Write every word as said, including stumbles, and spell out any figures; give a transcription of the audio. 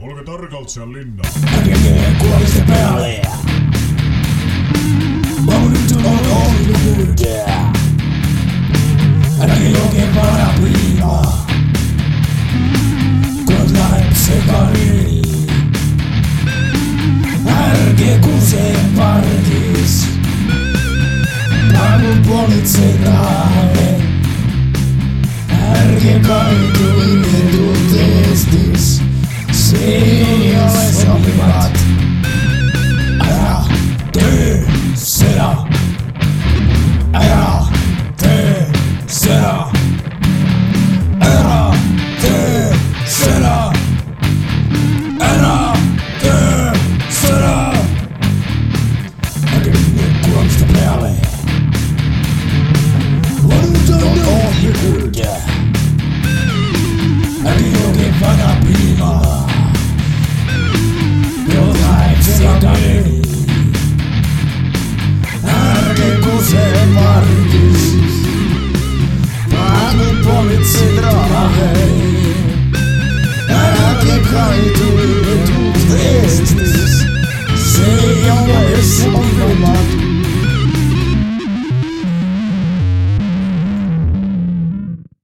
Olge targalt seal linna. Ärge käe kuuliste peale. Ma nüüd on olnud. Ärge jooge parapiima. Kord läheb segani. Ärge kuse pargis. Praegu politsei tahale. Ärge kaidu inetud Eestis. See ei ole sobivad. Ära tee seda. Ära tee seda. Ära tee seda. Ära tee seda. Ärge minge kuulamiste peale. Nüüd on ohtlikud. Ärge jooge vana piima. Ärge kuse margis. Praegu politsei trahve. Ärge kaidu inetud Eestis. See ei ole sobivad.